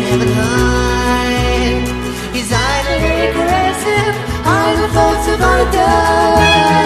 never hide. He's idly aggressive, hide the thoughts of other.